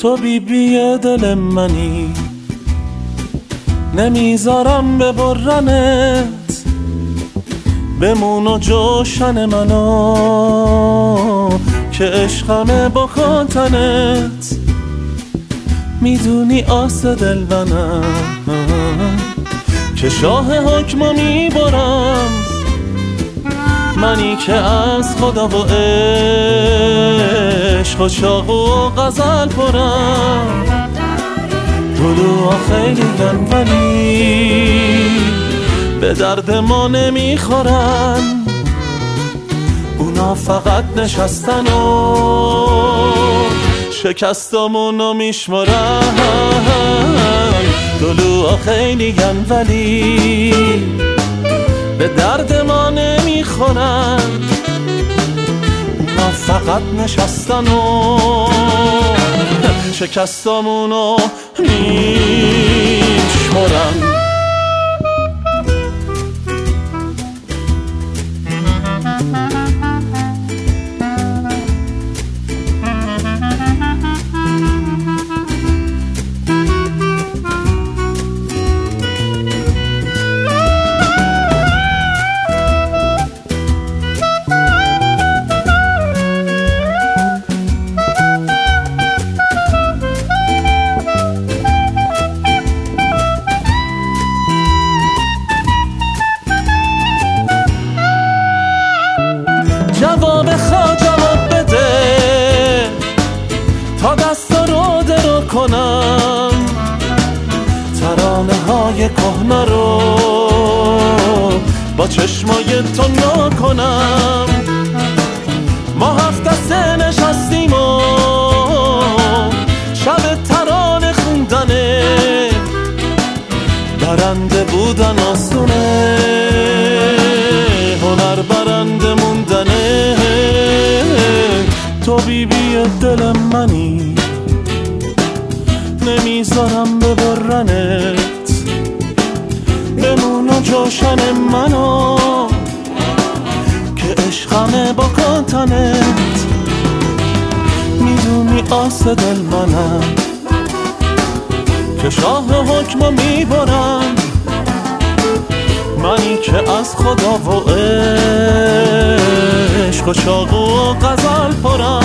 تو بیبی دل منی، نمیذارم ببرنت، بمون و جوشن منو که عشقمه بکن تنت. میدونی آس دل منم که شاه حکمو میبرم، منی که از خدا و عشق و شاق و غزل پرم. طلوعا خیلی گن ولی به درد ما نمیخورن، اونا فقط نشستن و شکستامونو میشمارن. طلوعا خیلی گن ولی به درد ما نمیخورن، اونا فقط نشستن و شکستامونو میشمارن. جواب خواه جواب بده تا دستا رو درو کنم، ترانه های کهنه رو با چشمای تو نا کنم. ما 7 دسته نشستیم و شب ترانه خوندنه، برنده بودن آسونه، هنر برنده موندنه. تو بیبی دل منی، نمیذارم ببرنت، بمون و جوشن منو که عشقمه بکن تنت. میدونی آس دل منم که شاه حکمو میبرم، منی که از خدا و عشق و شاق و غزل پرم.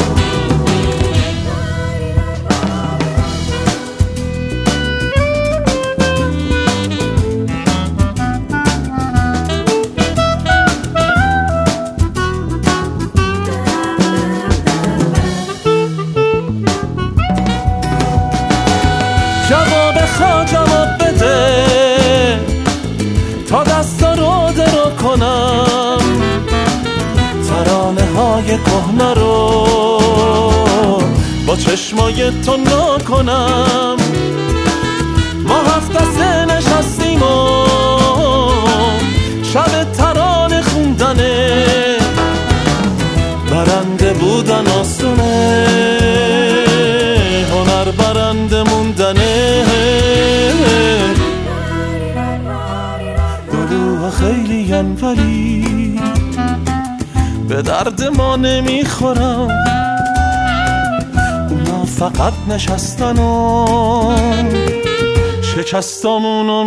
جواب خواه جواب بده تا دستا رو درو کنم، ترانه های کهنه رو با چشمای تو نا کنم. ما 7 دسته نشستیم و شب ترانه خوندنه، برنده بودن آسونه، هنر برنده موندنه. طلوعا خیلی گن ولی به درد ما نمیخورم، اونا فقط نشستن و شکستامونو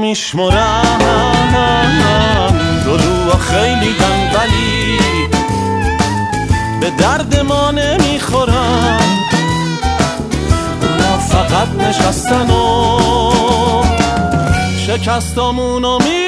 میشمرن. طلوعا خیلی گن ولی به درد ما نمیخورن، اونا فقط نشستن و شکستامونو